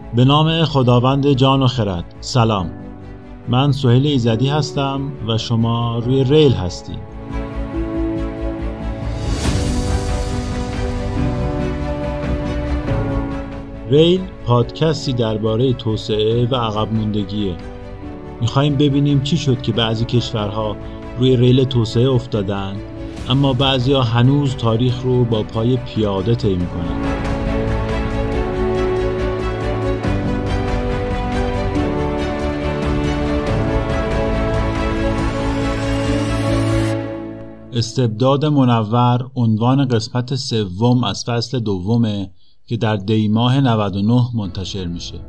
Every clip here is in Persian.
به نام خداوند جان و خرد. سلام، من سهیل ایزدی هستم و شما روی ریل هستید. ریل پادکستی درباره توسعه و عقب موندگیه. میخوایم ببینیم چی شد که بعضی کشورها روی ریل توسعه افتادن اما بعضی‌ها هنوز تاریخ رو با پای پیاده طی میکنن. استبداد منور عنوان قسمت سوم از فصل دومه که در دی ماه 99 منتشر میشه.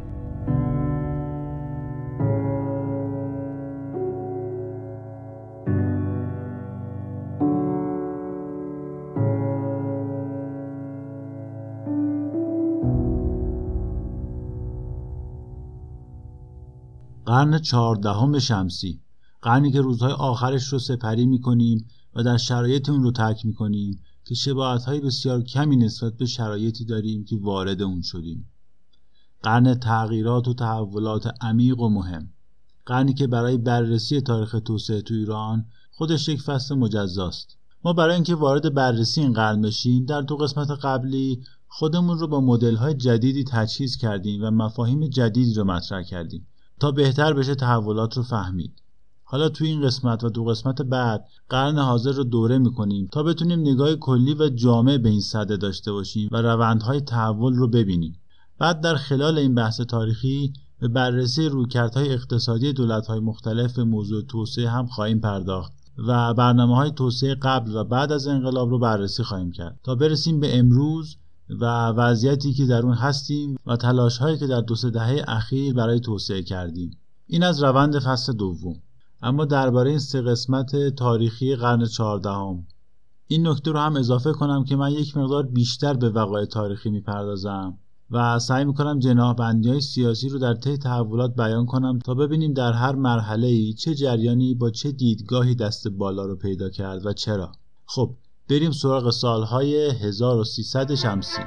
قرن 14 شمسی، قرنی که روزهای آخرش رو سپری میکنیم و در شرایط اون رو ترک میکنیم که شباهت‌های بسیار کمی نسبت به شرایطی داریم که وارد اون شدیم. قرن تغییرات و تحولات عمیق و مهم، قرنی که برای بررسی تاریخ توسعه تو ایران خودش یک فصل مجزاست. ما برای اینکه وارد بررسی این قرن بشیم در 2 قسمت قبلی خودمون رو با مدل‌های جدیدی تجهیز کردیم و مفاهیم جدیدی رو مطرح کردیم تا بهتر بشه تحولات رو فهمید. حالا توی این قسمت و 2 قسمت بعد قرن حاضر رو دوره میکنیم تا بتونیم نگاه کلی و جامع به این سده داشته باشیم و روندهای تحول رو ببینیم. بعد در خلال این بحث تاریخی به بررسی رویکردهای اقتصادی دولت‌های مختلف به موضوع توسعه هم خواهیم پرداخت و برنامه‌های توسعه قبل و بعد از انقلاب رو بررسی خواهیم کرد تا برسیم به امروز و وضعیتی که در اون هستیم و تلاش‌هایی که در 2-3 دهه اخیر برای توسعه کردیم. این از روند فصل دوم. اما درباره این 3 قسمت تاریخی قرن 14 این نکته رو هم اضافه کنم که من یک مقدار بیشتر به وقایع تاریخی میپردازم و سعی میکنم جناح‌بندی‌های سیاسی رو در طی تحولات بیان کنم تا ببینیم در هر مرحله‌ای چه جریانی با چه دیدگاهی دست بالا رو پیدا کرد و چرا. خب بریم سراغ سالهای 1300 شمسی.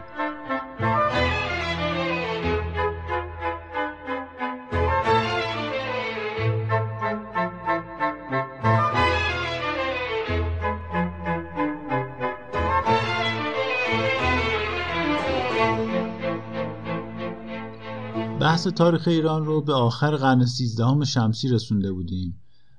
بحث تاریخ ایران رو به آخر قرن 13 شمسی رسونده بودیم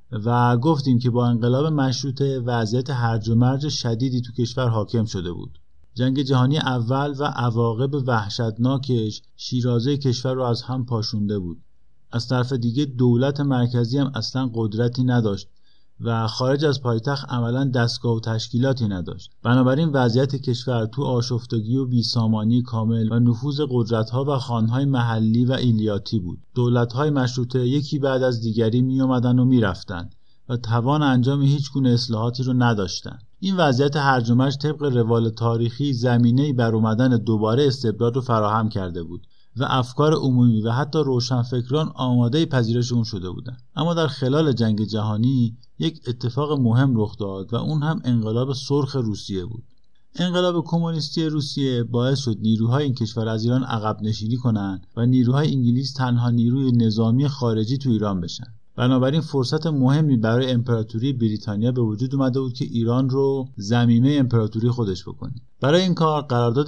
و گفتیم که با انقلاب مشروطه وضعیت هرج و مرج شدیدی تو کشور حاکم شده بود. جنگ جهانی اول و عواقب وحشتناکش شیرازه کشور رو از هم پاشونده بود. از طرف دیگه دولت مرکزی هم اصلا قدرتی نداشت و خارج از پایتخت عملاً دستگاه و تشکیلاتی نداشت. بنابراین وضعیت کشور تو آشفتگی و بیسامانی کامل و نفوذ قدرت‌ها و خانهای محلی و ایلیاتی بود. دولت‌های مشروطه یکی بعد از دیگری می‌آمدن و می‌رفتن و توان انجام هیچ گونه اصلاحاتی رو نداشتن. این وضعیت هرج و مرج طبق روال تاریخی زمینه‌ای بر اومدن دوباره استبداد رو فراهم کرده بود و افکار عمومی و حتی روشنفکران آماده پذیرش اون شده بودند. اما در خلال جنگ جهانی یک اتفاق مهم رخ داد و اون هم انقلاب سرخ روسیه بود. انقلاب کمونیستی روسیه باعث شد نیروهای این کشور از ایران عقب نشینی کنند و نیروهای انگلیس تنها نیروی نظامی خارجی تو ایران بشن. بنابراین فرصت مهمی برای امپراتوری بریتانیا به وجود اومده بود که ایران رو ضمیمه امپراتوری خودش بکنه. برای این کار قرارداد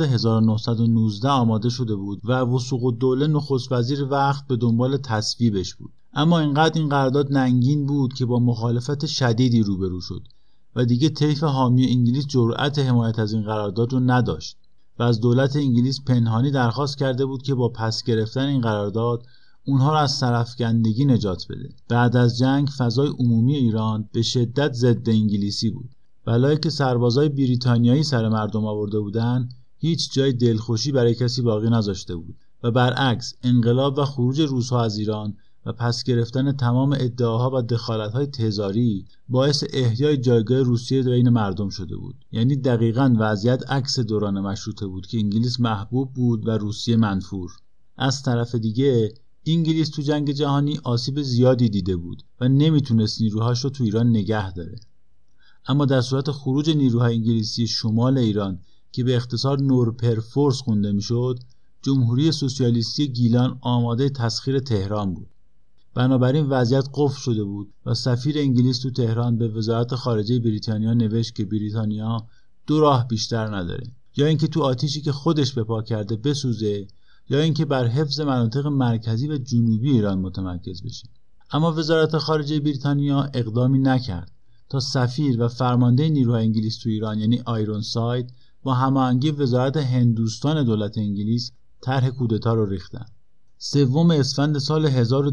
1919 آماده شده بود و وثوق الدوله نخست وزیر وقت به دنبال تصویبش بود. اما اینقدر این قرارداد ننگین بود که با مخالفت شدیدی روبرو شد و دیگه طیف حامی انگلیس جرأت حمایت از این قرارداد رو نداشت و از دولت انگلیس پنهانی درخواست کرده بود که با پس گرفتن این قرارداد اونها را از سرافکندگی نجات بده. بعد از جنگ فضای عمومی ایران به شدت ضد انگلیسی بود. بلایی که سربازای بریتانیایی سر مردم آورده بودن هیچ جای دلخوشی برای کسی باقی نذاشته بود و برعکس انقلاب و خروج روس‌ها از ایران و پس گرفتن تمام ادعاها و دخالت‌های تزاری باعث احیای جایگاه روسیه بین مردم شده بود. یعنی دقیقاً وضعیت عکس دوران مشروطه بود که انگلیس محبوب بود و روسیه منفور. از طرف دیگه انگلیس تو جنگ جهانی آسیب زیادی دیده بود و نمیتونست نیروهاش رو تو ایران نگه داره. اما در صورت خروج نیروهای انگلیسی شمال ایران که به اختصار نورپرفورس خونده میشد، جمهوری سوسیالیستی گیلان آماده تسخیر تهران بود. بنابراین وضعیت قفل شده بود و سفیر انگلیس تو تهران به وزارت خارجه بریتانیا نوشت که بریتانیا دو راه بیشتر نداره، یا اینکه تو آتیشی که خودش به پا کرده بسوزه، یا اینکه بر حفظ مناطق مرکزی و جنوبی ایران متمرکز بشه. اما وزارت خارجه بریتانیا اقدامی نکرد تا سفیر و فرمانده نیروهای انگلیس تو ایران یعنی آیرونساید با هماهنگی وزارت هندوستان دولت انگلیس طرح کودتا رو ریختن. 3 اسفند سال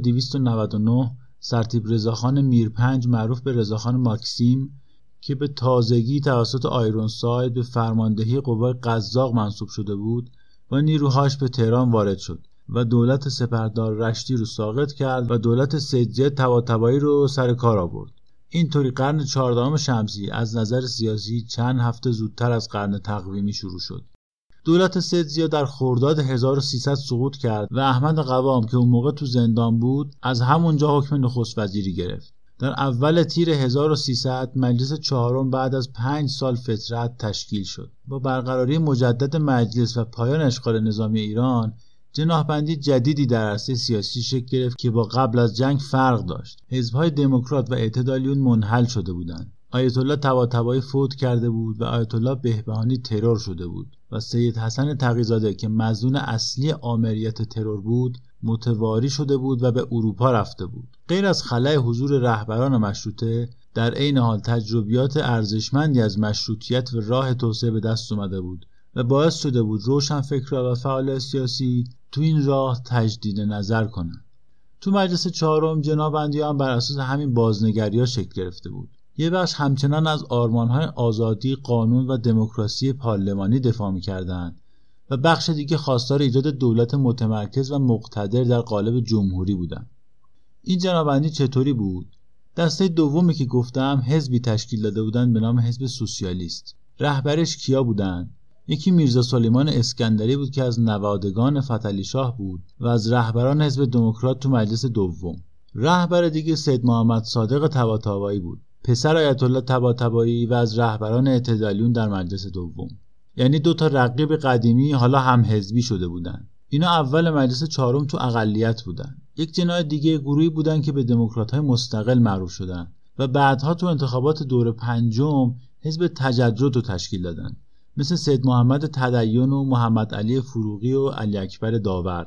1299 سرتیپ رضاخان میرپنج معروف به رضاخان ماکسیم که به تازگی توسط آیرونساید به فرماندهی قوای قزاق منصوب شده بود و نیروهاش به تهران وارد شد و دولت سپهدار رشتی رو ساقط کرد و دولت سید طباطبایی رو سر کار آورد. اینطوری قرن 14 شمسی از نظر سیاسی چند هفته زودتر از قرن تقویمی شروع شد. دولت سید در خرداد 1300 سقوط کرد و احمد قوام که اون موقع تو زندان بود از همونجا حکم نخست وزیری گرفت. در اول تیر 1300 مجلس چهارم بعد از 5 سال فترت تشکیل شد. با برقراری مجدد مجلس و پایان اشغال نظامی ایران، جناحبندی جدیدی در عرصه سیاسی شکل گرفت که با قبل از جنگ فرق داشت. حزب‌های دموکرات و اعتدالیون منحل شده بودند. آیت الله طباطبایی فوت کرده بود و آیت الله بهبهانی ترور شده بود و سید حسن تقی‌زاده که مظنون اصلی آمریت ترور بود متواری شده بود و به اروپا رفته بود. غیر از خلأ حضور رهبران مشروطه، در عین حال تجربیات ارزشمندی از مشروطیت و راه توسعه به دست اومده بود و باعث شده بود روشنفکران و فعالان سیاسی تو این راه تجدید نظر کنند. تو مجلس چهارم جنابندیان بر اساس همین بازنگری‌ها شکل گرفته بود. یه بخش همچنان از آرمان‌های آزادی، قانون و دموکراسی پارلمانی دفاع می‌کردند و بخش دیگه خواستار ایجاد دولت متمرکز و مقتدر در قالب جمهوری بودند. این جنابندی چطوری بود؟ دسته دومی که گفتم حزبی تشکیل داده بودند به نام حزب سوسیالیست. رهبرش کیا بودند؟ یکی میرزا سلیمان اسکندری بود که از نوادگان فتحعلی شاه بود و از رهبران حزب دموکرات تو مجلس دوم. رهبر دیگه سید محمد صادق طباطبایی بود، پسر آیت الله طباطبایی و از رهبران اعتدالیون در مجلس دوم. یعنی 2 رقیب قدیمی حالا هم حزبی شده بودند. اینا اول مجلس چهارم تو اقلیت بودند. یک جناح دیگه گروهی بودن که به دموکرات‌های مستقل معروف شدن و بعدها تو انتخابات دور 5 حزب تجدد رو تشکیل دادن، مثل سید محمد تدین و محمد علی فروغی و علی اکبر داور.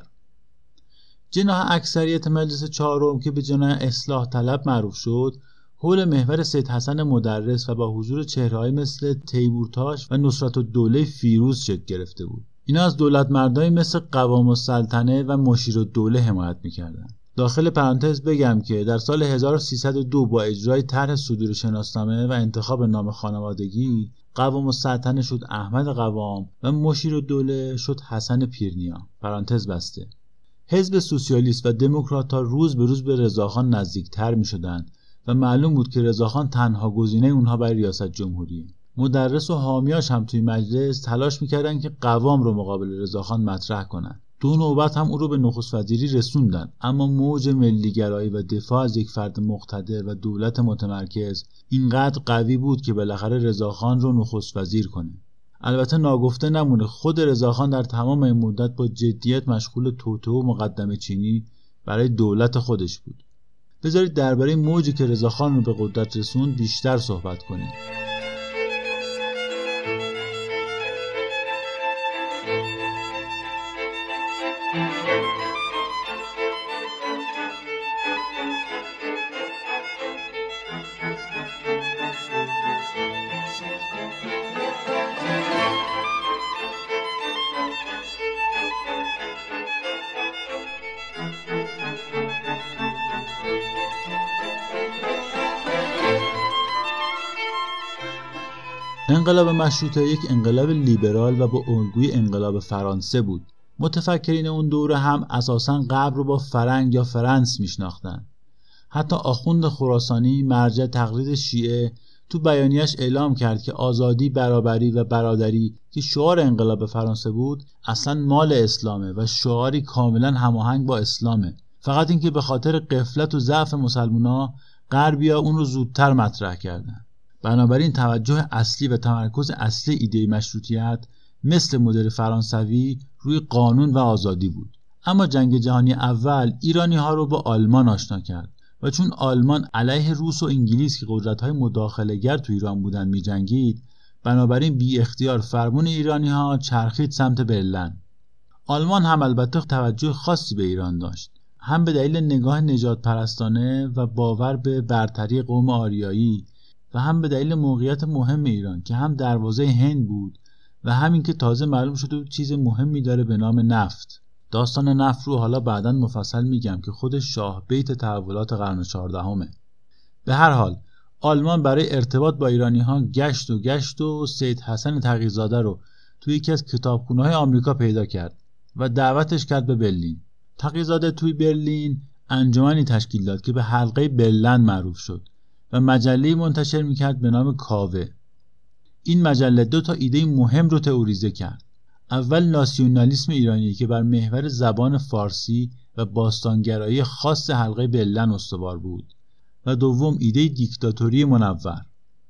جناح اکثریت مجلس چهارم که به جناح اصلاح طلب معروف شد، حول محور سید حسن مدرس و با حضور چهره‌های مثل تیمورتاش و نصرتالدوله فیروز شکل گرفته بود. اینا از دولتمردایی مثل قوام السلطنه و مشیرالدوله حمایت می‌کردند. داخل پرانتز بگم که در سال 1302 با اجرای طرح صدور شناسنامه و انتخاب نام خانوادگی، قوام السلطنه شد احمد قوام و مشیرالدوله شد حسن پیرنیا. پرانتز بسته. حزب سوسیالیست و دموکرات‌ها روز به روز به رضاخان نزدیکتر می‌شدند و معلوم بود که رضاخان تنها گزینه اونها برای ریاست جمهوریه. مدرس و حامیاش هم توی مجلس تلاش می‌کردن که قوام رو مقابل رضاخان مطرح کنن. 2 نوبت هم او رو به نخست وزیری رسوندن، اما موج ملیگرایی و دفاع از یک فرد مقتدر و دولت متمرکز اینقدر قوی بود که بالاخره رضاخان رو نخست وزیر کنه. البته ناگفته نمونه خود رضاخان در تمام این مدت با جدیت مشغول توطئه و مقدمه چینی برای دولت خودش بود. بذارید درباره موجی که رضاخان رو به قدرت رسوند بیشتر صحبت کنیم. انقلاب مشروطه یک انقلاب لیبرال و با الگوی انقلاب فرانسه بود. متفکرین اون دوره هم اساساً غرب رو با فرنگ یا فرانس میشناختن. حتی آخوند خراسانی مرجع تقلید شیعه تو بیانیه‌اش اعلام کرد که آزادی، برابری و برادری که شعار انقلاب فرانسه بود اصلاً مال اسلامه و شعاری کاملاً هماهنگ با اسلامه. فقط اینکه به خاطر غفلت و ضعف مسلمان‌ها غربی‌ها اون رو زودتر مطرح کردن. بنابراین توجه اصلی و تمرکز اصلی ایده مشروطیت مثل مدل فرانسوی روی قانون و آزادی بود. اما جنگ جهانی اول ایرانی‌ها رو با آلمان آشنا کرد و چون آلمان علیه روس و انگلیس که قدرت‌های مداخله‌گر تو ایران بودن می‌جنگید، بنابراین بی اختیار فرمون ایرانی‌ها چرخید سمت برلن. آلمان هم البته توجه خاصی به ایران داشت، هم به دلیل نگاه نجات پرستانه و باور به برتری قوم آریایی و هم به دلیل موقعیت مهم ایران که هم دروازه هند بود و همین که تازه معلوم شده چیز مهمی داره به نام نفت. داستان نفت رو حالا بعداً مفصل میگم که خود شاه بیت تحولات قرن 14. به هر حال آلمان برای ارتباط با ایرانی‌ها گشت و سید حسن تقی‌زاده رو توی یکی از کتابخونه‌های آمریکا پیدا کرد و دعوتش کرد به برلین. تقی‌زاده توی برلین انجمنی تشکیل داد که به حلقه برلن معروف شد و مجله‌ای منتشر می‌کرد به نام کاوه. این مجله 2 ایده مهم رو تئوریزه کرد. اول ناسیونالیسم ایرانی که بر محور زبان فارسی و باستانگرایی خاص حلقه برلن استوار بود و دوم ایده دیکتاتوری منور.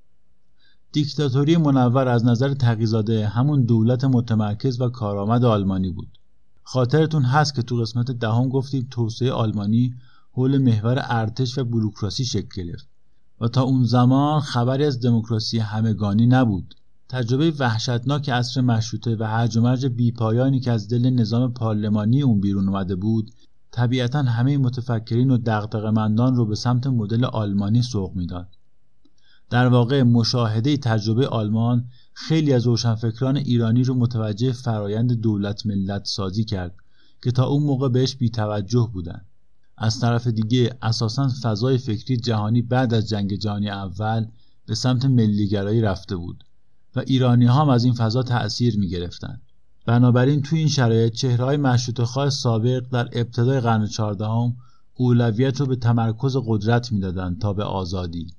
دیکتاتوری منور از نظر تقی‌زاده همون دولت متمرکز و کارآمد آلمانی بود. خاطرتون هست که تو قسمت 10 گفتیم توسعه آلمانی حول محور ارتش و بوروکراسی شکل گرفت و تا اون زمان خبری از دموکراسی همگانی نبود. تجربه وحشتناک عصر مشروطه و هرج و مرج بی‌پایانی که از دل نظام پارلمانی اون بیرون اومده بود طبیعتاً همه متفکرین و دغدغه‌مندان رو به سمت مدل آلمانی سوق میداد. در واقع مشاهده تجربه آلمان خیلی از روشنفکران ایرانی رو متوجه فرایند دولت ملت سازی کرد که تا اون موقع بهش بی‌توجه بودن. از طرف دیگه اساساً فضای فکری جهانی بعد از جنگ جهانی اول به سمت ملیگرایی رفته بود و ایرانی‌ها هم از این فضا تأثیر می‌گرفتن. بنابراین تو این شرایط چهره‌های مشروطه‌خواه سابق در ابتدای قرن 14 اولویت رو به تمرکز قدرت می‌دادن تا به آزادی.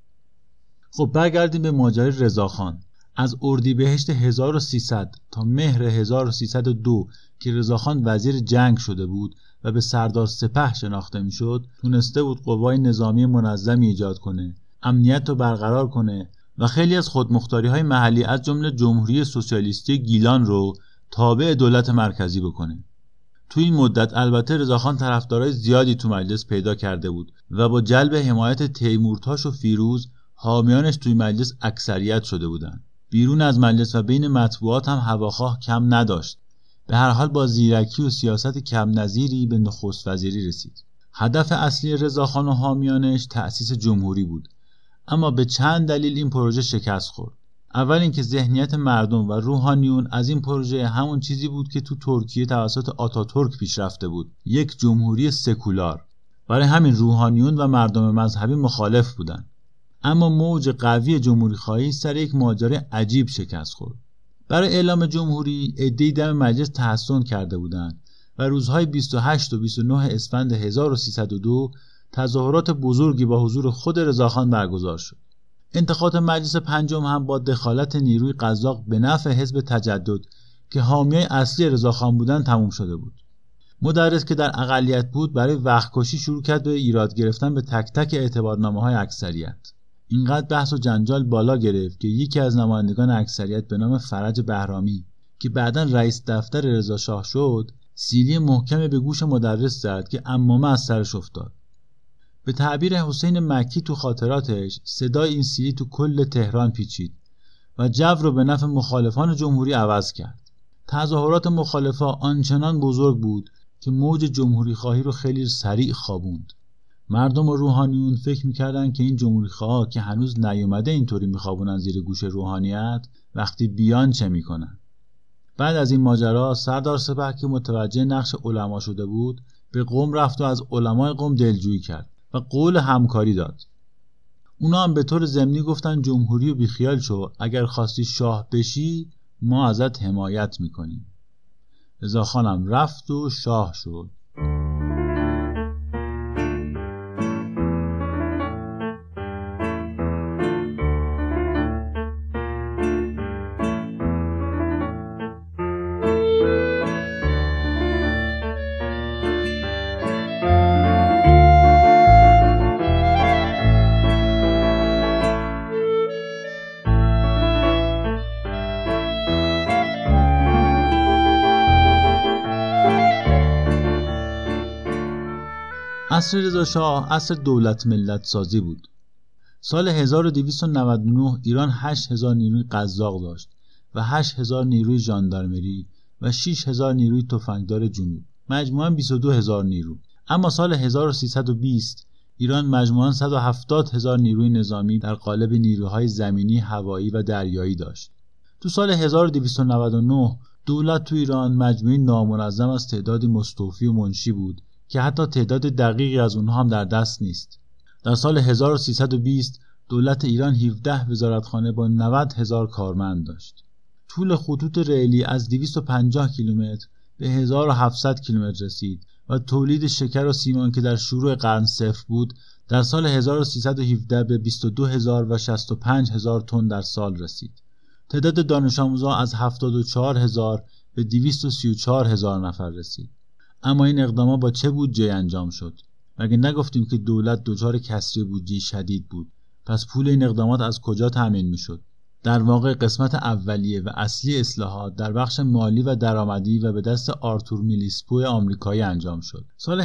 خب برگردیم به ماجرای رضاخان. از اردیبهشت 1300 تا مهر 1302 که رضاخان وزیر جنگ شده بود و به سردار سپه شناخته میشد، تونسته بود قوای نظامی منظمی ایجاد کنه، امنیت رو برقرار کنه و خیلی از خودمختاری‌های محلی از جمله جمهوری سوسیالیستی گیلان رو تابع دولت مرکزی بکنه. تو این مدت البته رضاخان طرفدارای زیادی تو مجلس پیدا کرده بود و با جلب حمایت تیمورتاش و فیروز حامیانش توی مجلس اکثریت شده بودن. بیرون از مجلس و بین مطبوعات هم هواخواه کم نداشت. به هر حال با زیرکی و سیاست کم نظیری به نخست وزیری رسید. هدف اصلی رضاخان و حامیانش تأسیس جمهوری بود، اما به چند دلیل این پروژه شکست خورد. اول اینکه ذهنیت مردم و روحانیون از این پروژه همون چیزی بود که تو ترکیه توسط آتاتورک پیش رفته بود، یک جمهوری سکولار. برای همین روحانیون و مردم مذهبی مخالف بودن. اما موج قوی جمهوری خواهی سر یک ماجرای عجیب شکست خورد. برای اعلام جمهوری عده‌ای دم مجلس تحصن کرده بودند و روزهای 28 و 29 اسفند 1302 تظاهرات بزرگی با حضور خود رضاخان برگزار شد. انتخابات مجلس پنجم هم با دخالت نیروی قزاق به نفع حزب تجدد که حامیای اصلی رضاخان بودند تموم شده بود. مدرس که در اقلیت بود برای وقت‌کشی شروع کرد به ایراد گرفتن به تک تک اعتبارنامه‌های اکثریت. اینقدر بحث و جنجال بالا گرفت که یکی از نمایندگان اکثریت به نام فرج بهرامی که بعداً رئیس دفتر رضا شاه شد، سیلی محکمی به گوش مدرس زد که عمامه از سرش افتاد. به تعبیر حسین مکی تو خاطراتش، صدای این سیلی تو کل تهران پیچید و جو رو به نفع مخالفان جمهوری عوض کرد. تظاهرات مخالفا آنچنان بزرگ بود که موج جمهوری خواهی رو خیلی سریع خوابوند. مردم و روحانیون فکر میکردن که این جمهوری خواه که هنوز نیومده اینطوری میخوابونن زیر گوش روحانیت، وقتی بیان چه میکنن. بعد از این ماجرا سردار سپه که متوجه نقش علما شده بود به قم رفت و از علمای قم دلجویی کرد و قول همکاری داد. اونا هم به طور ضمنی گفتن جمهوری رو بیخیال شو، اگر خواستی شاه بشی ما ازت حمایت میکنیم. رضاخانم رفت و شاه شد. عصر رضا شاه عصر دولت ملت سازی بود. سال 1299 ایران 8000 نیروی قزاق داشت و 8000 نیروی ژاندارمری و 6000 نیروی تفنگدار جنوب، مجموعاً 22000 نیرو. اما سال 1320 ایران مجموعاً 170000 نیروی نظامی در قالب نیروهای زمینی، هوایی و دریایی داشت. تو سال 1299 دولت تو ایران مجموعی نامنظم از تعدادی مستوفی و منشی بود که حتی تعداد دقیقی از اونها هم در دست نیست. در سال 1320 دولت ایران 17 وزارتخانه با 90000 کارمند داشت. طول خطوط ریلی از 250 کیلومتر به 1700 کیلومتر رسید و تولید شکر و سیمان که در شروع قرن صفر بود در سال 1317 به 22000 و 65000 تن در سال رسید. تعداد دانش آموزان از 74000 به 234000 نفر رسید. اما این اقدامات با چه بودجه انجام شد؟ مگه نگفتیم که دولت دچار کسری بودجه شدید بود؟ پس پول این اقدامات از کجا تامین میشد؟ در واقع قسمت اولیه و اصلی اصلاحات در بخش مالی و درآمدی و به دست آرتور میلیسپو آمریکایی انجام شد. سال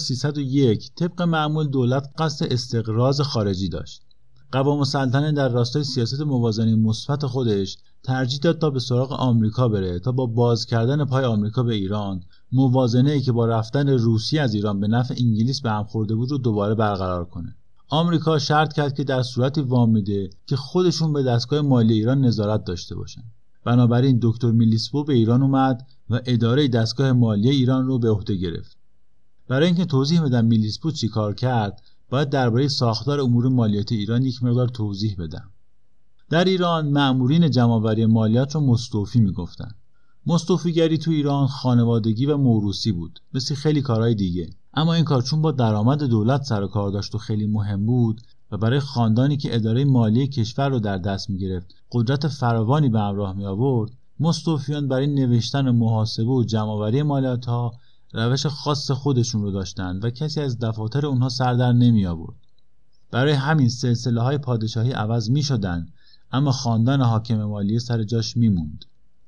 1301 طبق معمول دولت قصد استقراض خارجی داشت. قوام السلطنه در راستای سیاست موازنه مثبت خودش ترجیح داد تا به سراغ آمریکا بره تا با باز کردن پای آمریکا به ایران موازنه‌ای که با رفتن روسیه از ایران به نفع انگلیس به هم خورده بود رو دوباره برقرار کنه. آمریکا شرط کرد که در صورتی وام میده که خودشون به دستگاه مالی ایران نظارت داشته باشن. بنابراین دکتر میلیسپو به ایران اومد و اداره دستگاه مالی ایران رو به عهده گرفت. برای اینکه توضیح بدم میلیسپو چی کار کرد، باید درباره ساختار امور مالیاتی ایران یک مقدار توضیح بدم. در ایران مأمورین جمع‌آوری مالیات رو مستوفی میگفتن. مستوفیگری تو ایران خانوادگی و موروثی بود، مثل خیلی کارهای دیگه. اما این کار چون با درآمد دولت سر و کار داشت و خیلی مهم بود و برای خاندانی که اداره مالی کشور رو در دست میگرفت قدرت فراوانی به همراه می آورد، مستوفیان برای نوشتن و محاسبه و جمع‌آوری مالیات‌ها روش خاص خودشون رو داشتند و کسی از دفاتر اونها سر در نمی آورد. برای همین سلسله‌های پادشاهی عوض می‌شدن، اما خاندان حاکم مالی سر جاش میموند.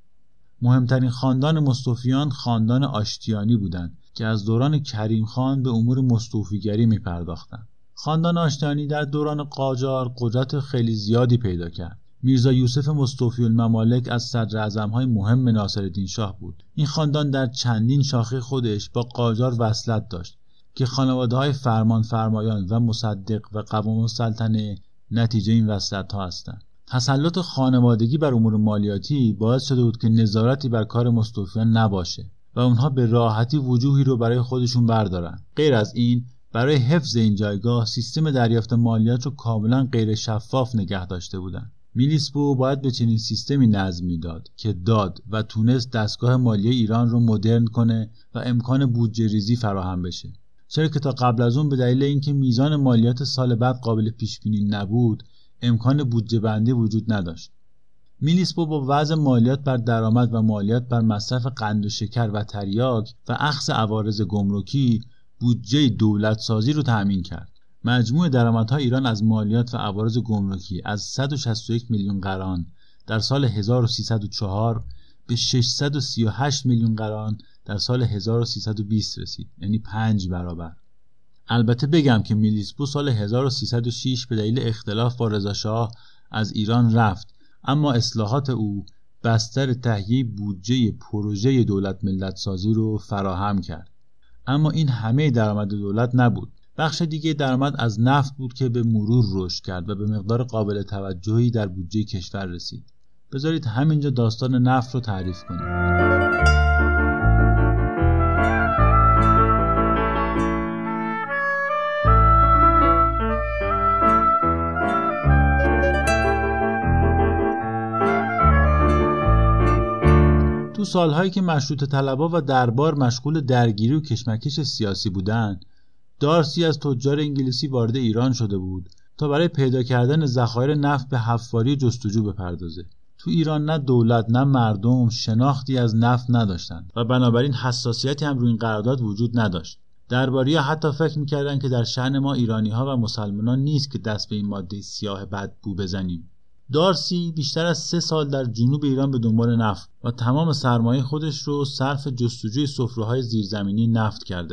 مهمترین خاندان مستوفیان خاندان آشتیانی بودند که از دوران کریم خان به امور مستوفیگری می‌پرداختند. خاندان آشتیانی در دوران قاجار قدرت خیلی زیادی پیدا کرد. میرزا یوسف مستوفی الممالک از صدراعظم‌های مهم ناصرالدین شاه بود. این خاندان در چندین شاخه خودش با قاجار وصلت داشت که خانواده‌های فرمانفرمایان و مصدق و قوام السلطنه نتیجه این وصلت‌ها هستند. تسلط خانوادگی بر امور مالیاتی باعث شده بود که نظارتی بر کار مستوفیان نباشه و اونها به راحتی وجوهی رو برای خودشون بردارن. غیر از این، برای حفظ این جایگاه سیستم دریافت مالیات رو کاملا غیر شفاف نگه داشته بودن. میلیسپو باید به چنین سیستمی نظم میداد که داد و تونست دستگاه مالی ایران رو مدرن کنه و امکان بودجه ریزی فراهم بشه. چرا که تا قبل از اون به دلیل اینکه میزان مالیات سال بعد قابل پیش بینی نبود، امکان بودجه بندی وجود نداشت. میلیسپو با وضع مالیات بر درآمد و مالیات بر مصرف قند و شکر و تریاک و اخذ عوارض گمرکی بودجه دولت سازی رو تأمین کرد. مجموع درآمدهای ایران از مالیات و عوارض گمرکی از 161 میلیون قران در سال 1304 به 638 میلیون قران در سال 1320 رسید، یعنی 5 برابر. البته بگم که میلیسپو سال 1306 به دلیل اختلاف با رضا شاه از ایران رفت، اما اصلاحات او بستر تهیه بودجه پروژه دولت ملت سازی رو فراهم کرد. اما این همه درآمد دولت نبود. بخش دیگه درآمد از نفت بود که به مرور رشد کرد و به مقدار قابل توجهی در بودجه کشور رسید. بذارید همینجا داستان نفت رو تعریف کنیم. تو سالهایی که مشروطه طلبها و دربار مشغول درگیری و کشمکش سیاسی بودند، دارسی از تجار انگلیسی وارد ایران شده بود تا برای پیدا کردن ذخایر نفت به حفاری جستجو بپردازه. تو ایران نه دولت نه مردم شناختی از نفت نداشتند و بنابراین حساسیتی هم روی این قرارداد وجود نداشت. درباری‌ها حتی فکر می‌کردند که در شأن ما ایرانی‌ها و مسلمانان نیست که دست به این ماده سیاه بدبو بزنیم. دارسی بیشتر از 3 سال در جنوب ایران به دنبال نفت و تمام سرمایه خودش رو صرف جستجوی سفره‌های زیرزمینی نفت کرده بود.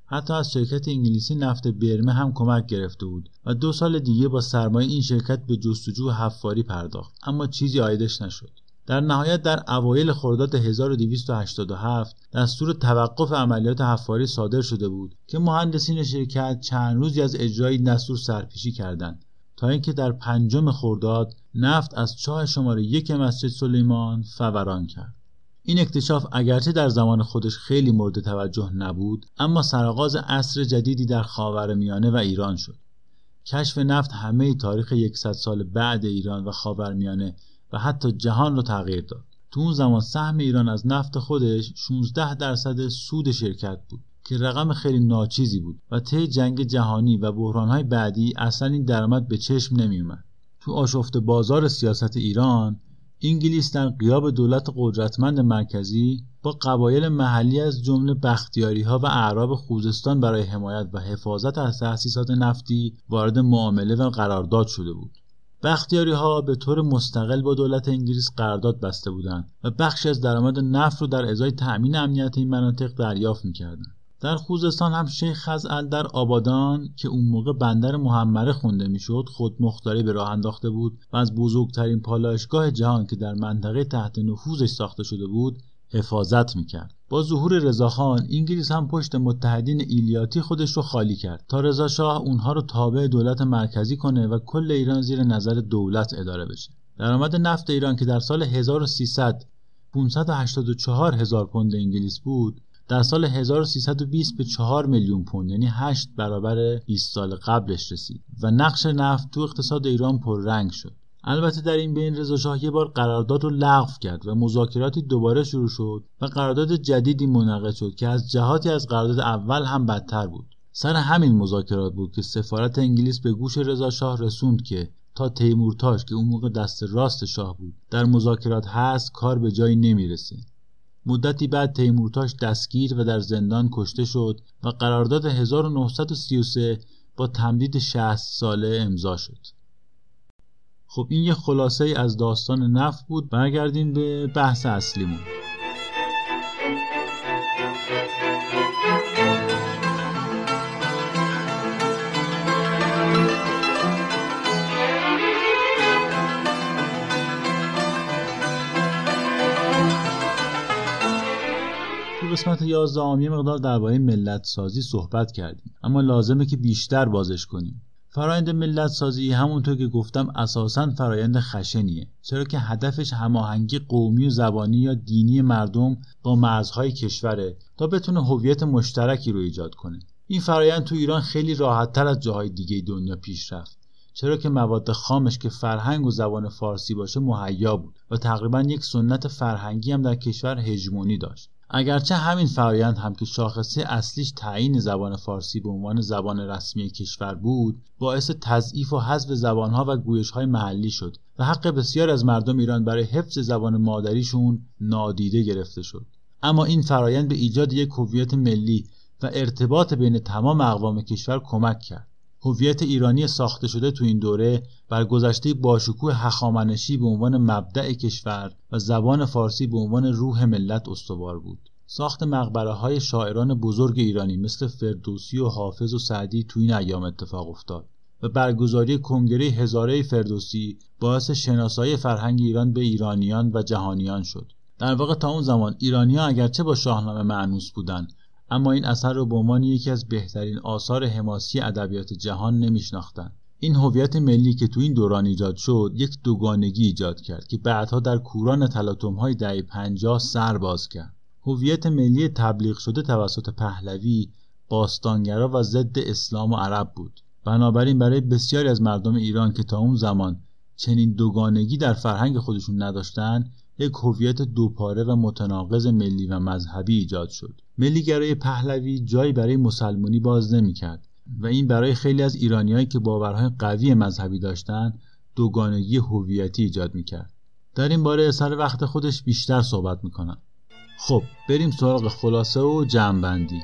حتی از شرکت انگلیسی نفت برمه هم کمک گرفته بود و 2 سال دیگه با سرمایه این شرکت به جستجو حفاری پرداخت، اما چیزی عایدش نشد. در نهایت در اوایل خرداد 1287 دستور توقف عملیات حفاری صادر شده بود که مهندسین شرکت چند روزی از اجرای این دستور سرپیشی کردند تا اینکه در 5 خرداد نفت از چاه شماره 1 مسجد سلیمان فوران کرد. این اکتشاف اگرچه در زمان خودش خیلی مورد توجه نبود، اما سرآغاز عصر جدیدی در خاورمیانه و ایران شد. کشف نفت همه تاریخ 100 سال بعد ایران و خاورمیانه و حتی جهان رو تغییر داد. تو اون زمان سهم ایران از نفت خودش 16% سود شرکت بود که رقم خیلی ناچیزی بود و طی جنگ جهانی و بحران‌های بعدی اصلا این درآمد به چشم نمی‌اومد. تو آشفته بازار سیاست ایران، انگلیس در غیاب دولت قدرتمند مرکزی با قبایل محلی از جمله بختیاری‌ها و اعراب خوزستان برای حمایت و حفاظت از تأسیسات نفتی وارد معامله و قرارداد شده بود. بختیاری‌ها به طور مستقل با دولت انگلیس قرارداد بسته بودند و بخشی از درآمد نفت رو در ازای تأمین امنیت این مناطق دریافت می‌کردند. در خوزستان هم شیخ خزعل در آبادان که اون موقع بندر محمره خونده میشد خودمختاری به راه انداخته بود و از بزرگترین پالایشگاه جهان که در منطقه تحت نفوذش ساخته شده بود حفاظت میکرد. با ظهور رضاخان انگلیس هم پشت متحدین ایلیاتی خودش رو خالی کرد تا رضا شاه اونها رو تابع دولت مرکزی کنه و کل ایران زیر نظر دولت اداره بشه. درآمد نفت ایران که در سال 1300 584,000 پوند انگلیس بود، در سال 1320 به 4 میلیون پوند یعنی 8 برابر 20 سال قبلش رسید و نقش نفت تو اقتصاد ایران پررنگ شد. البته در این بین رضا شاه یه بار قرارداد رو لغو کرد و مذاکراتی دوباره شروع شد و قرارداد جدیدی منعقد شد که از جهاتی از قرارداد اول هم بدتر بود. سر همین مذاکرات بود که سفارت انگلیس به گوش رضا شاه رسوند که تا تیمورتاش که اون موقع دست راست شاه بود در مذاکرات هست کار به جایی نمیرسه. مدتی بعد تیمورتاش دستگیر و در زندان کشته شد و قرارداد 1933 با تمدید 60 ساله امضا شد. خب این یه خلاصه ای از داستان نفت بود. برگردیم به بحث اصلیمون. قسمت 11 یه مقدار درباره ملت سازی صحبت کردیم، اما لازمه که بیشتر بازش کنیم. فرآیند ملت سازی همونطور که گفتم اساساً فرآیند خشنیه، چرا که هدفش هماهنگی قومی و زبانی یا دینی مردم با مرزهای کشوره تا بتونه هویت مشترکی رو ایجاد کنه. این فرآیند تو ایران خیلی راحت‌تر از جاهای دیگه دنیا پیش رفت، چرا که مواد خامش که فرهنگ و زبان فارسی باشه مهیا بود و تقریباً یک سنت فرهنگی هم در کشور هژمونی داشت. اگرچه همین فرآیند هم که شاخصه اصلیش تعیین زبان فارسی به عنوان زبان رسمی کشور بود، باعث تضعیف و حذف زبانها و گویش‌های محلی شد و حق بسیار از مردم ایران برای حفظ زبان مادریشون نادیده گرفته شد. اما این فرآیند به ایجاد یک هویت ملی و ارتباط بین تمام اقوام کشور کمک کرد. هویت ایرانی ساخته شده تو این دوره بر گذشته باشکوه هخامنشی به عنوان مبدأ کشور و زبان فارسی به عنوان روح ملت استوار بود. ساخت مقبره‌های شاعران بزرگ ایرانی مثل فردوسی و حافظ و سعدی تو این ایام اتفاق افتاد و برگزاری کنگره هزاره فردوسی باعث شناسایی فرهنگ ایران به ایرانیان و جهانیان شد. در واقع تا اون زمان ایرانی‌ها اگرچه با شاهنامه مأنوس بودند، اما این اثر رو به عنوان یکی از بهترین آثار حماسی ادبیات جهان نمیشناختند. این هویت ملی که تو این دوران ایجاد شد یک دوگانگی ایجاد کرد که بعدها در کوران تلاطم‌های دهه 50 سر باز کرد. هویت ملی تبلیغ شده توسط پهلوی باستانگرا و ضد اسلام و عرب بود. بنابراین برای بسیاری از مردم ایران که تا اون زمان چنین دوگانگی در فرهنگ خودشون نداشتند، یک هویت دوپاره و متناقض ملی و مذهبی ایجاد شد. ملیگرای پهلوی جایی برای مسلمانی باز نمی‌کرد و این برای خیلی از ایرانیایی که باورهای قوی مذهبی داشتند دوگانگی هویتی ایجاد می‌کرد. در این باره سر وقت خودش بیشتر صحبت می‌کنم. خب بریم سراغ خلاصه و جمع‌بندی.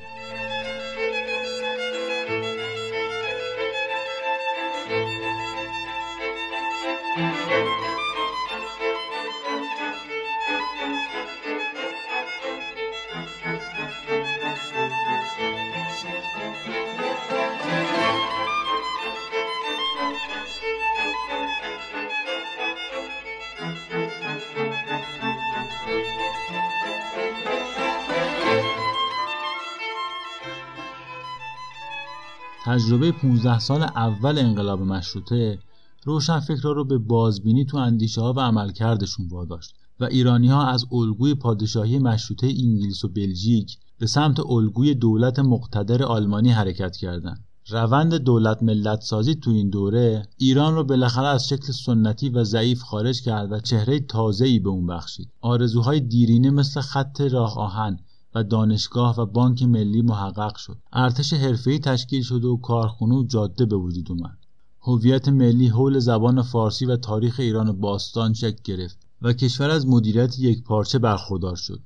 تجربه 15 سال اول انقلاب مشروطه روشنفکرها رو به بازبینی تو اندیشه‌ها و عملکردشون واداشت و ایرانی‌ها از الگوی پادشاهی مشروطه انگلیس و بلژیک به سمت الگوی دولت مقتدر آلمانی حرکت کردند. روند دولت ملت سازی تو این دوره ایران رو بالاخره از شکل سنتی و ضعیف خارج کرد و چهره تازه‌ای به اون بخشید. آرزوهای دیرینه مثل خط راه آهن و دانشگاه و بانک ملی محقق شد. ارتش حرفه‌ای تشکیل شد و کارخونه و جاده به وجود اومد. هویت ملی حول زبان فارسی و تاریخ ایران باستان شکل گرفت و کشور از مدیریت یکپارچه برخوردار شد.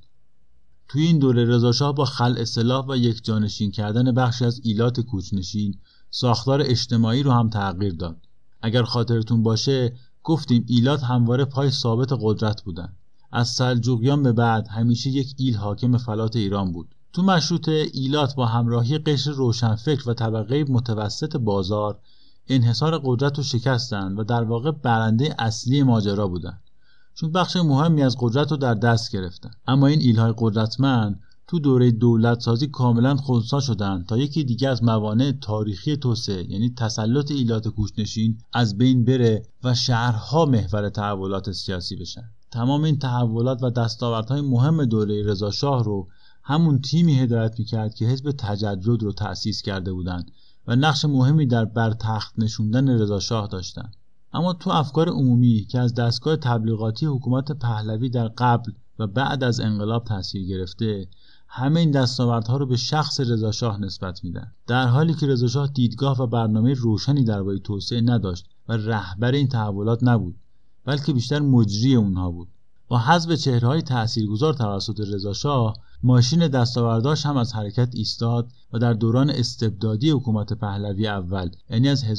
توی این دوره رضاشاه با خلع سلاح و یک جانشین کردن بخشی از ایلات کوچنشین ساختار اجتماعی رو هم تغییر داد. اگر خاطرتون باشه گفتیم ایلات همواره پای ثابت قدرت بودن. از سلجوقیان به بعد همیشه یک ایل حاکم فلات ایران بود. تو مشروطه ایلات با همراهی قشر روشنفکر و طبقه متوسط بازار انحصار قدرت رو شکستن و در واقع برنده اصلی ماجرا بودن، چون بخش مهمی از قدرت رو در دست گرفتن. اما این ایلهای قدرتمند تو دوره دولت سازی کاملا خنثی شدن تا یکی دیگه از موانع تاریخی توسعه یعنی تسلط ایلات کوچنشین از بین بره و شهرها محور تحولات سیاسی بشن. تمام این تحولات و دستاوردهای مهم دوره رضاشاه رو همون تیمی هدایت میکرد که حزب تجدد رو تأسیس کرده بودند و نقش مهمی در برتخت نشوندن رضاشاه داشتند. اما تو افکار عمومی که از دستگاه تبلیغاتی حکومت پهلوی در قبل و بعد از انقلاب تأثیر گرفته، همه این دستاوردها رو به شخص رضاشاه نسبت میدن، در حالی که رضاشاه دیدگاه و برنامه روشنی درباره توسعه نداشت و رهبر این تحولات نبود، بلکه بیشتر مجری اونها بود. با حذف چهره‌های تاثیرگذار توسط رضاشاه، ماشین دستاورداش هم از حرکت ایستاد و در دوران استبدادی حکومت پهلوی اول یعنی از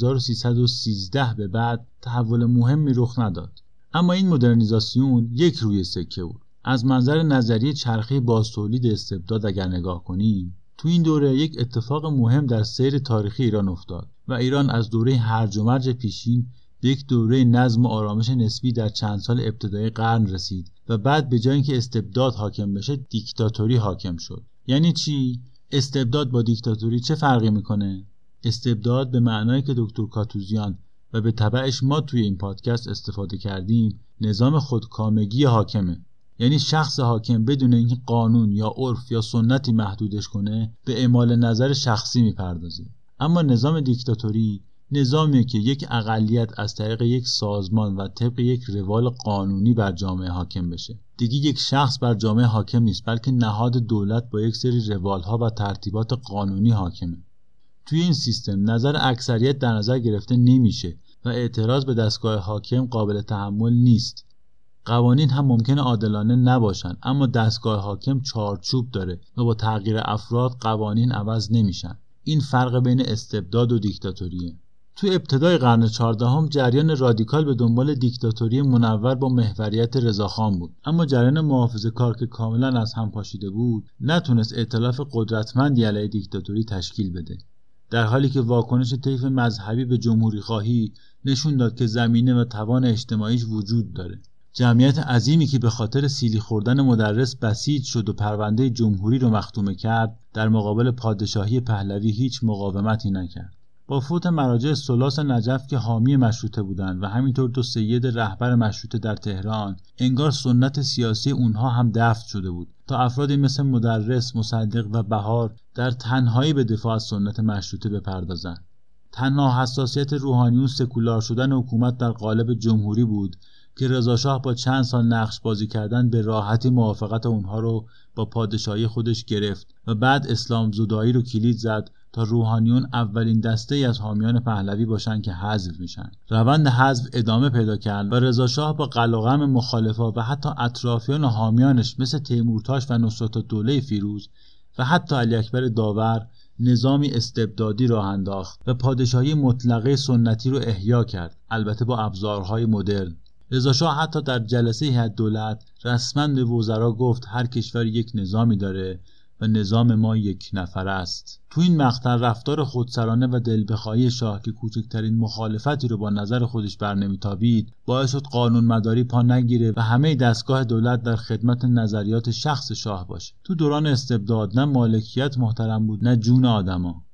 1313 به بعد تحول مهمی رخ نداد. اما این مدرنیزاسیون یک روی سکه بود. از منظر نظریه چرخه بازتولید استبداد اگر نگاه کنیم، تو این دوره یک اتفاق مهم در سیر تاریخی ایران افتاد و ایران از دوره هرج و مرج پیشین به یک دوره نظم و آرامش نسبی در چند سال ابتدای قرن رسید و بعد به جای اینکه استبداد حاکم بشه دیکتاتوری حاکم شد. یعنی چی؟ استبداد با دیکتاتوری چه فرقی میکنه؟ استبداد به معنایی که دکتر کاتوزیان و به تبعش ما توی این پادکست استفاده کردیم نظام خودکامگی حاکمه. یعنی شخص حاکم بدون اینکه قانون یا عرف یا سنتی محدودش کنه به اعمال نظر شخصی میپردازه. اما نظام دیکتاتوری نظامیه که یک اقلیت از طریق یک سازمان و طبق یک روال قانونی بر جامعه حاکم بشه. دیگه یک شخص بر جامعه حاکم نیست، بلکه نهاد دولت با یک سری روالها و ترتیبات قانونی حاکمه. توی این سیستم نظر اکثریت در نظر گرفته نمیشه و اعتراض به دستگاه حاکم قابل تحمل نیست. قوانین هم ممکنه عادلانه نباشن، اما دستگاه حاکم چارچوب داره و با تغییر افراد قوانین عوض نمیشن. این فرق بین استبداد و دیکتاتوریه. تو ابتدای قرن 14 جریان رادیکال به دنبال دیکتاتوری منور با محوریت رضاخان بود، اما جریان محافظه‌کار که کاملا از هم پاشیده بود نتونست ائتلاف قدرتمندی علیه دیکتاتوری تشکیل بده، در حالی که واکنش طیف مذهبی به جمهوری خواهی نشون داد که زمینه و توان اجتماعیش وجود داره. جمعیت عظیمی که به خاطر سیلی خوردن مدرس بسیج شد و پرونده جمهوری رو مختومه کرد، در مقابل پادشاهی پهلوی هیچ مقاومتی نکرد. با فوت مراجع ثلاث نجف که حامی مشروطه بودند و همینطور دو سید رهبر مشروطه در تهران، انگار سنت سیاسی اونها هم دفن شده بود تا افرادی مثل مدرس، مصدق و بهار در تنهایی به دفاع از سنت مشروطه بپردازند. تنها حساسیت روحانیون سکولار شدن حکومت در قالب جمهوری بود که رضاشاه با چند سال نقش بازی کردن به راحتی موافقت اونها رو با پادشاهی خودش گرفت و بعد اسلام زدایی رو کلید زد تا روحانیون اولین دسته ای از حامیان پهلوی باشن که حذف میشن. روند حذف ادامه پیدا کرد و رضاشاه با قلقم مخالفا و حتی اطرافیان و حامیانش مثل تیمورتاش و نصرتالدوله فیروز و حتی علی اکبر داور نظامی استبدادی راه انداخت و پادشاهی مطلقه سنتی رو احیا کرد، البته با ابزارهای مدرن. رضاشاه حتی در جلسه هیئت دولت رسما به وزرا گفت هر کشور یک نظامی داره و نظام ما یک نفر است. تو این مقطع رفتار خودسرانه و دلبخواهی شاه که کوچکترین مخالفتی رو با نظر خودش برنمیتابید باعث شد قانون مداری پا نگیره و همه دستگاه دولت در خدمت نظریات شخص شاه باشه. تو دوران استبداد نه مالکیت محترم بود نه جون آدما.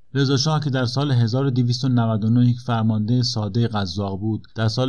رضا شاه که در سال 1299 یک فرمانده ساده قزاق بود، در سال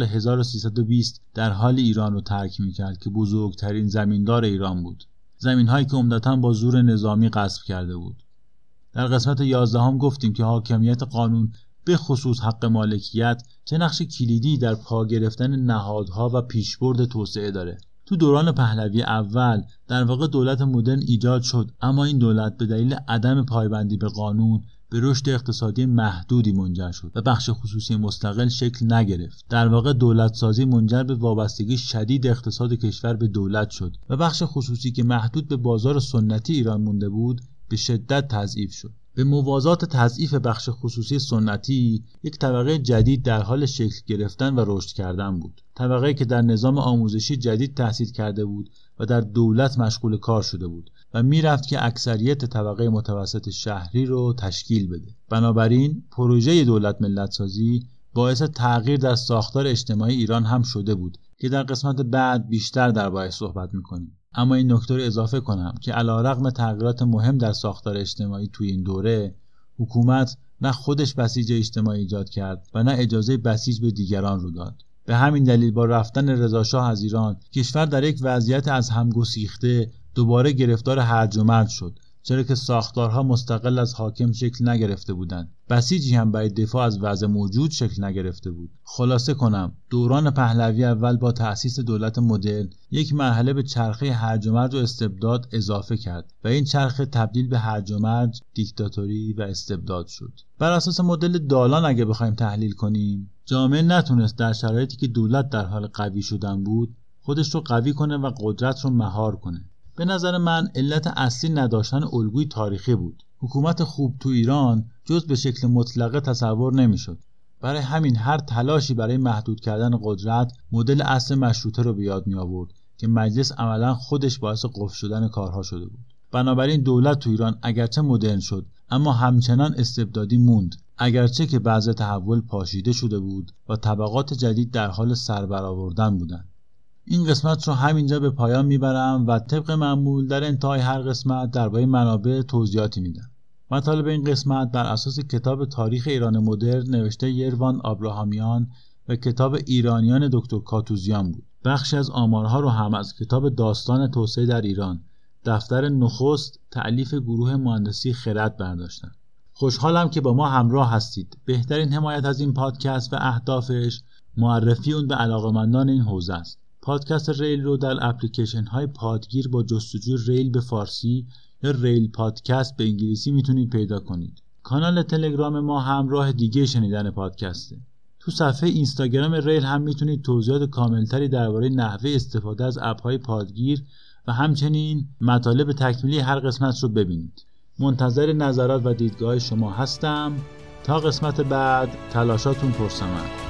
1320 در حال ایران رو ترک می‌کرد که بزرگترین زمیندار ایران بود. زمین‌هایی که عمدتاً با زور نظامی غصب کرده بود. در قسمت 11 گفتیم که حاکمیت قانون به خصوص حق مالکیت چه نقش کلیدی در پا گرفتن نهادها و پیشبرد توسعه داره. تو دوران پهلوی اول در واقع دولت مدرن ایجاد شد، اما این دولت به دلیل عدم پایبندی به قانون به رشد اقتصادی محدودی منجر شد و بخش خصوصی مستقل شکل نگرفت. در واقع دولت سازی منجر به وابستگی شدید اقتصاد کشور به دولت شد و بخش خصوصی که محدود به بازار سنتی ایران مونده بود به شدت تضعیف شد. به موازات تضعیف بخش خصوصی سنتی، یک طبقه جدید در حال شکل گرفتن و رشد کردن بود. طبقه‌ای که در نظام آموزشی جدید تحصیل کرده بود و در دولت مشغول کار شده بود و میرفت که اکثریت طبقه متوسط شهری رو تشکیل بده. بنابراین پروژه دولت ملت سازی باعث تغییر در ساختار اجتماعی ایران هم شده بود که در قسمت بعد بیشتر درباره‌اش صحبت می‌کنیم. اما این نکته رو اضافه کنم که علیرغم تغییرات مهم در ساختار اجتماعی توی این دوره، حکومت نه خودش بسیج اجتماعی ایجاد کرد و نه اجازه بسیج به دیگران رو داد. به همین دلیل با رفتن رضا شاه از ایران، کشور در یک وضعیت از هم گسیخته دوباره گرفتار هرج و مرج شد، چرا که ساختارها مستقل از حاکم شکل نگرفته بودند. بسیجی هم برای دفاع از وضع موجود شکل نگرفته بود. خلاصه کنم، دوران پهلوی اول با تأسیس دولت مدرن یک مرحله به چرخه هرج و مرج و استبداد اضافه کرد و این چرخه تبدیل به هرج و مرج، دیکتاتوری و استبداد شد. بر اساس مدل دالان اگه بخوایم تحلیل کنیم، جامعه نتونست در شرایطی که دولت در حال قوی شدن بود خودش رو قوی کنه و قدرت رو مهار کنه. به نظر من علت اصلی نداشتن الگوی تاریخی بود. حکومت خوب تو ایران جز به شکل مطلقه تصور نمیشد. برای همین هر تلاشی برای محدود کردن قدرت مدل اصل مشروطه رو به یاد می آورد که مجلس عملا خودش باعث قفل شدن کارها شده بود. بنابراین دولت تو ایران اگرچه مدرن شد اما همچنان استبدادی موند، اگرچه که بعض تحول پاشیده شده بود و طبقات جدید در حال سربرآوردن بودند. این قسمت رو همینجا به پایان میبرم و طبق معمول در انتهای هر قسمت درباره منابع توضیحاتی میدم. مطالب این قسمت بر اساس کتاب تاریخ ایران مدرن نوشته یروان آبراهامیان و کتاب ایرانیان دکتر کاتوزیان بود. بخشی از آمارها رو هم از کتاب داستان توسعه در ایران، دفتر نخست تألیف گروه مهندسی خرد برداشتم. خوشحالم که با ما همراه هستید. بهترین حمایت از این پادکست و اهدافش معرفی اون به علاقه‌مندان این حوزه است. پادکست ریل رو در اپلیکیشن های پادگیر با جستجوی ریل به فارسی یا ریل پادکست به انگلیسی میتونید پیدا کنید. کانال تلگرام ما هم راه دیگه شنیدن پادکسته. تو صفحه اینستاگرام ریل هم میتونید توضیحات کاملتری درباره نحوه استفاده از اپ های پادگیر و همچنین مطالب تکمیلی هر قسمت رو ببینید. منتظر نظرات و دیدگاه شما هستم. تا قسمت بعد، تلاشاتون پرثمر.